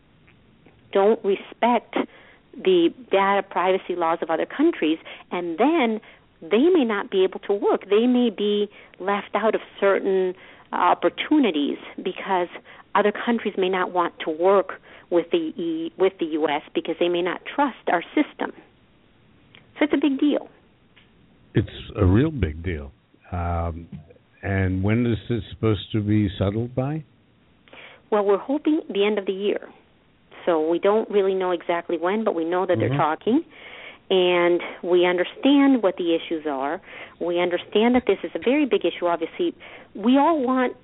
Speaker 8: don't respect the data privacy laws of other countries, and then they may not be able to work. They may be left out of certain opportunities because other countries may not want to work with the e, with the U S because they may not trust our system. So it's a big deal.
Speaker 3: It's a real big deal. Um, and when is this supposed to be settled by? Well,
Speaker 8: we're hoping the end of the year. So we don't really know exactly when, but we know that mm-hmm. they're talking. And we understand what the issues are. We understand that this is a very big issue, obviously. We all want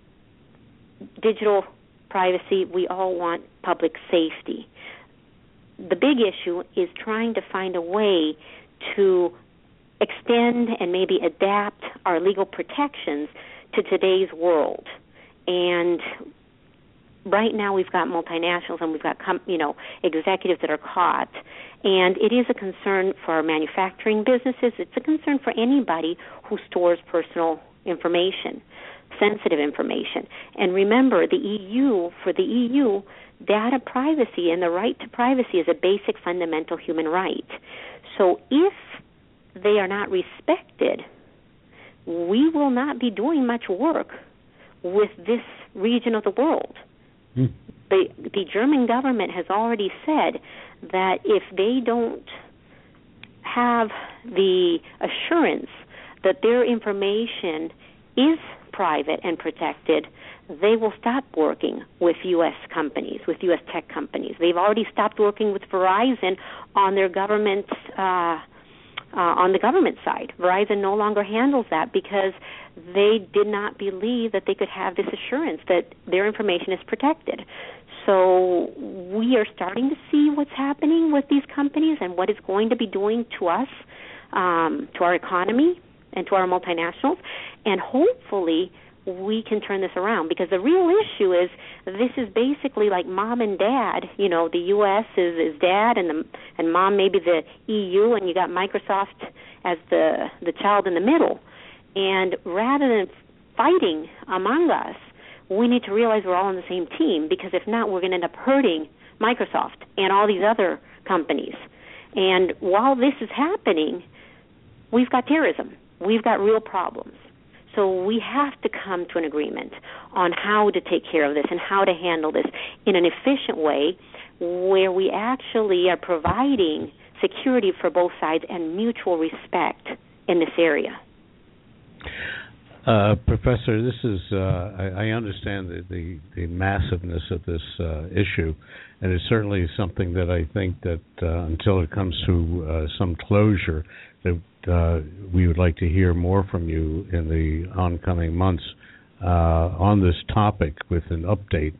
Speaker 8: digital privacy. We all want public safety. The big issue is trying to find a way to extend and maybe adapt our legal protections to today's world. And right now we've got multinationals and we've got com- you know executives that are caught. And it is a concern for our manufacturing businesses. It's a concern for anybody who stores personal information, sensitive information. And remember, the E U, for the E U, data privacy and the right to privacy is a basic fundamental human right. So if they are not respected, we will not be doing much work with this region of the world. Mm. The, the German government has already said that if they don't have the assurance that their information is private and protected, they will stop working with U S companies, with U S tech companies. They've already stopped working with Verizon on their government, uh, uh, on the government side. Verizon no longer handles that because they did not believe that they could have this assurance that their information is protected. So we are starting to see what's happening with these companies and what it's going to be doing to us, um, to our economy, and to our multinationals, and hopefully we can turn this around, because the real issue is this is basically like mom and dad. You know, the U S is, is dad, and the and mom maybe the E U, and you got Microsoft as the the child in the middle. And rather than fighting among us, we need to realize we're all on the same team, because if not, we're going to end up hurting Microsoft and all these other companies. And while this is happening, we've got terrorism. We've got real problems. So we have to come to an agreement on how to take care of this and how to handle this in an efficient way where we actually are providing security for both sides and mutual respect in this area.
Speaker 3: Uh, Professor, this is, uh, I, I understand the, the, the massiveness of this uh, issue, and it's certainly something that I think that uh, until it comes to uh, some closure, that uh, we would like to hear more from you in the oncoming months on this topic with an update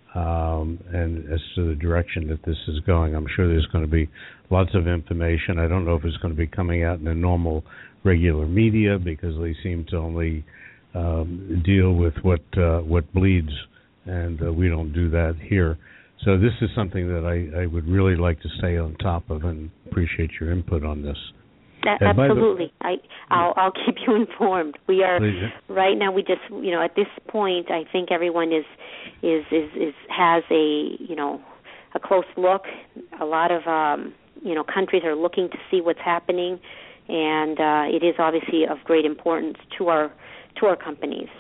Speaker 3: um, and as to the direction that this is going. I'm sure there's going to be lots of information. I don't know if it's going to be coming out in the normal regular media because they seem to only um, deal with what uh, what bleeds, and uh, we don't do that here. So this is something that I, I would really like to stay on top of, and appreciate your input on this.
Speaker 8: That, absolutely. The, I, I'll, I'll keep you informed. We are please. Right now. We just, you know, at this point, I think everyone is, is, is, is has a, you know, a close look. A lot of, um, you know, countries are looking to see what's happening, and uh, it is obviously of great importance to our, to our companies.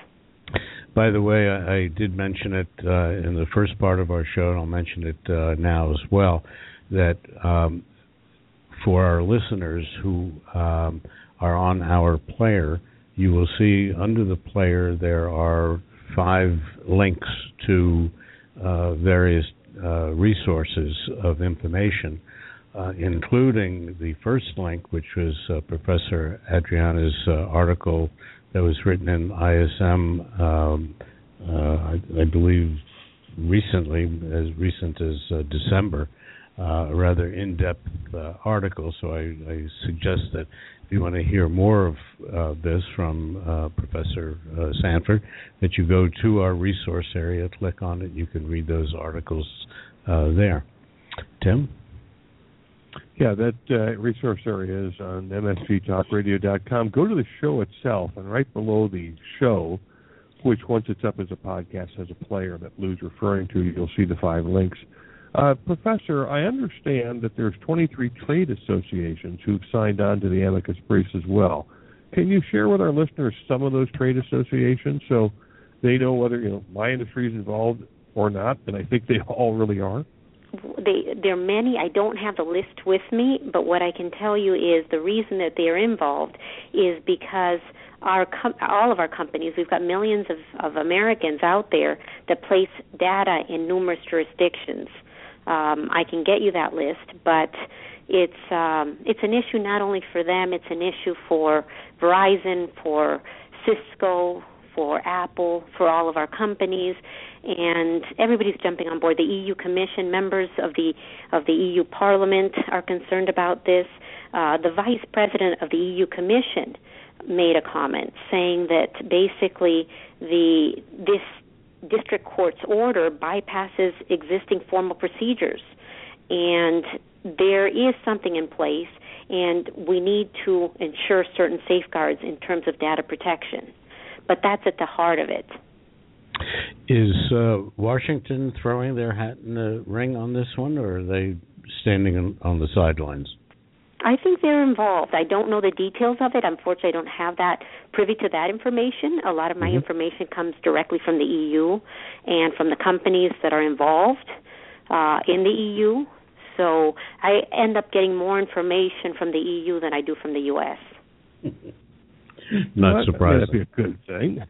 Speaker 3: By the way, I, I did mention it uh, in the first part of our show, and I'll mention it uh, now as well, that um, for our listeners who um, are on our player, you will see under the player there are five links to uh, various uh, resources of information, uh, including the first link, which was uh, Professor Adriana's uh, article that was written in I S M, um, uh, I, I believe recently, as recent as uh, December, uh, a rather in-depth uh, article. So I, I suggest that if you want to hear more of uh, this from uh, Professor uh, Sanford, that you go to our resource area, click on it, you can read those articles uh, there. Tim?
Speaker 2: Yeah, that uh, resource area is on M S G talk radio dot com. Go to the show itself, and right below the show, which once it's up as a podcast has a player that Lou's referring to, you'll see the five links. Uh, Professor, I understand that there's twenty-three trade associations who've signed on to the amicus briefs as well. Can you share with our listeners some of those trade associations so they know whether, you know, my industry is involved or not? And I think they all really are.
Speaker 8: They, there are many. I don't have the list with me, but what I can tell you is the reason that they are involved is because our com- all of our companies, we've got millions of, of Americans out there that place data in numerous jurisdictions. Um, I can get you that list, but it's um, it's an issue not only for them, it's an issue for Verizon, for Cisco, for Apple, for all of our companies, and everybody's jumping on board. The E U Commission, members of the of the E U Parliament are concerned about this. Uh, the Vice President of the E U Commission made a comment saying that basically the this district court's order bypasses existing formal procedures, and there is something in place, and we need to ensure certain safeguards in terms of data protection. But that's at the heart of it.
Speaker 3: Is uh, Washington throwing their hat in the ring on this one, or are they standing on, on the sidelines?
Speaker 8: I think they're involved. I don't know the details of it. Unfortunately, I don't have that privy to that information. A lot of my mm-hmm. information comes directly from the E U and from the companies that are involved uh, in the E U. So I end up getting more information from the E U than I do from the U S
Speaker 3: Not
Speaker 2: well,
Speaker 3: surprising.
Speaker 2: That'd be a good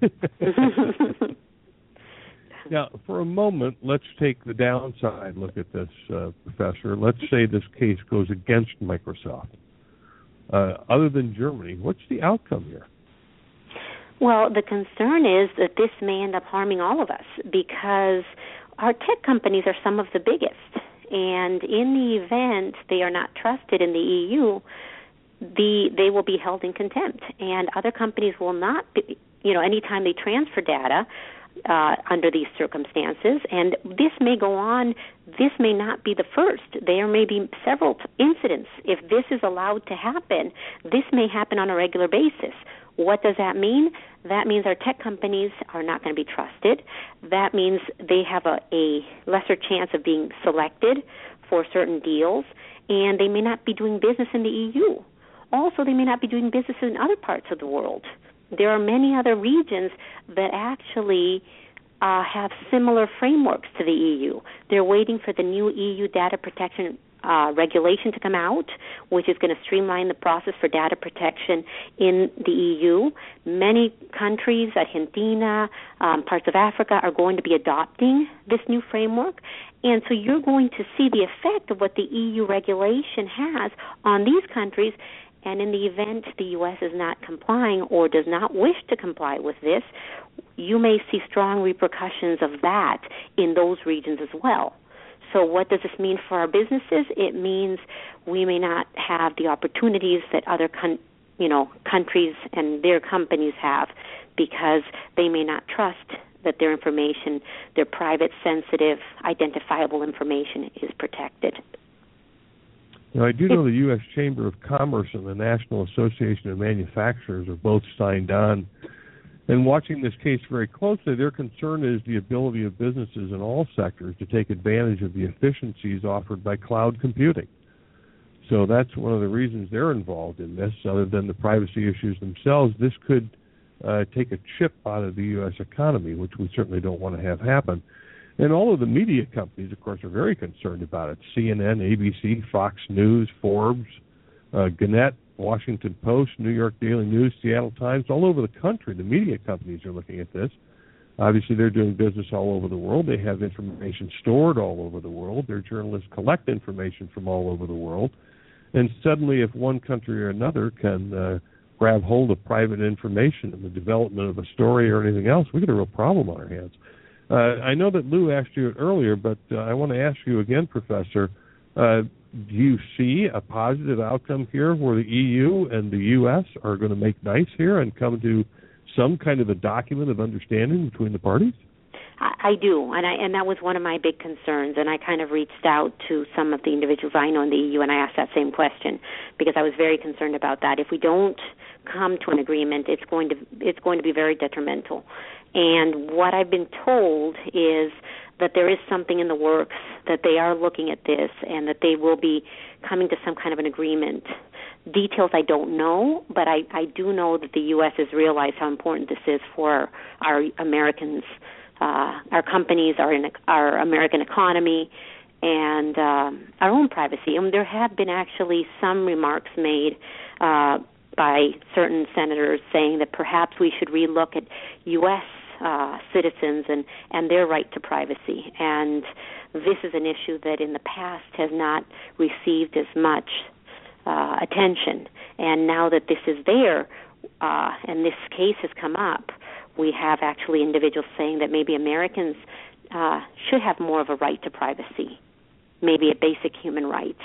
Speaker 2: thing. Now, for a moment, let's take the downside look at this, uh, Professor. Let's say this case goes against Microsoft. Uh, other than Germany, what's the outcome here?
Speaker 8: Well, the concern is that this may end up harming all of us because our tech companies are some of the biggest. And in the event they are not trusted in the E U, the they will be held in contempt. And other companies will not be, you know, anytime they transfer data, Uh, under these circumstances, and this may go on. This may not be the first. There may be several t- incidents. If this is allowed to happen, this may happen on a regular basis. What does that mean? That means our tech companies are not going to be trusted. That means they have a, a lesser chance of being selected for certain deals, and they may not be doing business in the E U. Also, they may not be doing business in other parts of the world. There are many other regions that actually uh, have similar frameworks to the E U. They're waiting for the new E U data protection uh, regulation to come out, which is going to streamline the process for data protection in the E U. Many countries, Argentina, um, parts of Africa, are going to be adopting this new framework. And so you're going to see the effect of what the E U regulation has on these countries. And in the event the U S is not complying or does not wish to comply with this, you may see strong repercussions of that in those regions as well. So what does this mean for our businesses? It means we may not have the opportunities that other con- you know, countries and their companies have, because they may not trust that their information, their private, sensitive, identifiable information is protected.
Speaker 2: Now, I do know the U S Chamber of Commerce and the National Association of Manufacturers are both signed on. And watching this case very closely, their concern is the ability of businesses in all sectors to take advantage of the efficiencies offered by cloud computing. So that's one of the reasons they're involved in this. Other than the privacy issues themselves, this could uh, take a chip out of the U S economy, which we certainly don't want to have happen. And all of the media companies, of course, are very concerned about it. C N N, A B C, Fox News, Forbes, uh, Gannett, Washington Post, New York Daily News, Seattle Times, all over the country, the media companies are looking at this. Obviously, they're doing business all over the world. They have information stored all over the world. Their journalists collect information from all over the world. And suddenly, if one country or another can uh, grab hold of private information in the development of a story or anything else, we've got a real problem on our hands. Uh, I know that Lou asked you it earlier, but uh, I want to ask you again, Professor, uh, do you see a positive outcome here where the E U and the U S are going to make nice here and come to some kind of a document of understanding between the parties?
Speaker 8: I, I do, and I and that was one of my big concerns, and I kind of reached out to some of the individuals I know in the E U, and I asked that same question because I was very concerned about that. If we don't come to an agreement, it's going to it's going to be very detrimental. And what I've been told is that there is something in the works, that they are looking at this, and that they will be coming to some kind of an agreement. Details I don't know, but I, I do know that the U S has realized how important this is for our Americans, uh, our companies, our our American economy, and uh, our own privacy. And there have been actually some remarks made uh, by certain senators saying that perhaps we should relook at U S Uh, citizens and, and their right to privacy. And this is an issue that in the past has not received as much uh, attention. And now that this is there uh, and this case has come up, we have actually individuals saying that maybe Americans uh, should have more of a right to privacy, maybe a basic human right.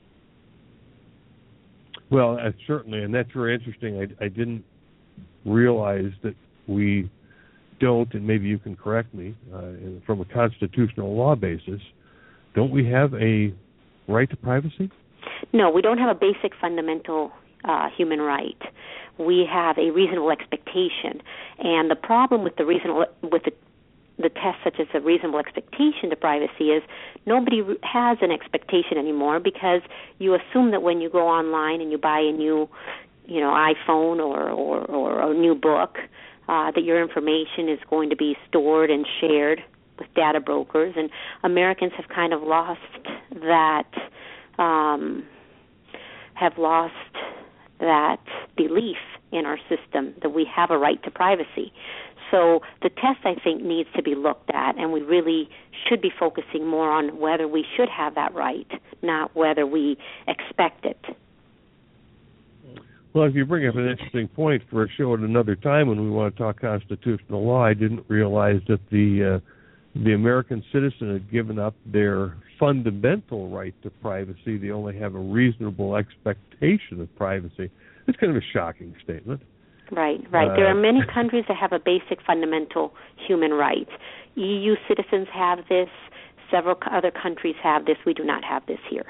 Speaker 2: Well, uh, certainly, and that's very interesting. I, I didn't realize that we don't, and maybe you can correct me, uh, from a constitutional law basis, don't we have a right to privacy?
Speaker 8: No, we don't have a basic fundamental uh, human right. We have a reasonable expectation, and the problem with the reasonable with the the test such as a reasonable expectation to privacy is nobody has an expectation anymore, because you assume that when you go online and you buy a new, you know, iPhone or or, or a new book, Uh, that your information is going to be stored and shared with data brokers, and Americans have kind of lost that, um, have lost that belief in our system that we have a right to privacy. So the test, I think, needs to be looked at, and we really should be focusing more on whether we should have that right, not whether we expect it.
Speaker 2: Well, if you bring up an interesting point for a show at another time when we want to talk constitutional law, I didn't realize that the uh, the American citizen had given up their fundamental right to privacy. They only have a reasonable expectation of privacy. It's kind of a shocking statement.
Speaker 8: Right, right.
Speaker 2: Uh,
Speaker 8: there are many countries that have a basic fundamental human right. E U citizens have this. Several other countries have this. We do not have this here.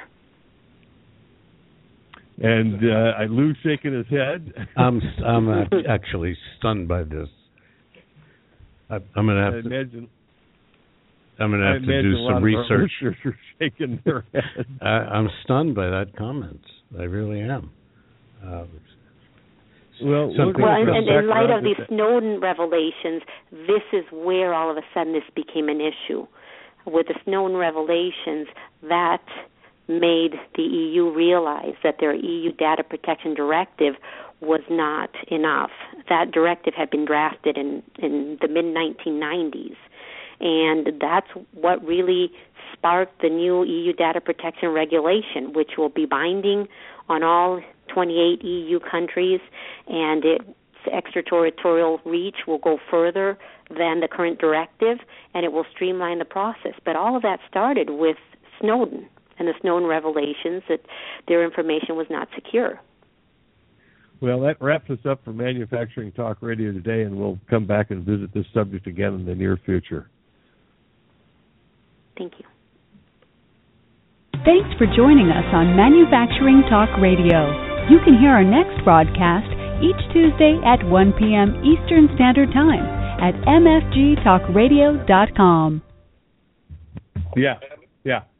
Speaker 2: And uh, I Lou's shaking his head.
Speaker 3: I'm I'm actually stunned by this. I, I'm going to have
Speaker 2: I
Speaker 3: to.
Speaker 2: Imagine,
Speaker 3: I'm going to have to do some research.
Speaker 2: Are shaking their head.
Speaker 3: I, I'm stunned by that comment. I really am. Uh,
Speaker 2: well,
Speaker 8: well, and, and in light of these Snowden revelations, this is where all of a sudden this became an issue. With the Snowden revelations, that made the E U realize that their E U data protection directive was not enough. That directive had been drafted in, in the mid nineteen nineties, and that's what really sparked the new E U data protection regulation, which will be binding on all twenty-eight E U countries, and its extraterritorial reach will go further than the current directive, and it will streamline the process. But all of that started with Snowden and the Snowden revelations that their information was not secure.
Speaker 2: Well, that wraps us up for Manufacturing Talk Radio today, and we'll come back and visit this subject again in the near future.
Speaker 8: Thank you.
Speaker 1: Thanks for joining us on Manufacturing Talk Radio. You can hear our next broadcast each Tuesday at one p.m. Eastern Standard Time at m f g talk radio dot com.
Speaker 2: Yeah, yeah.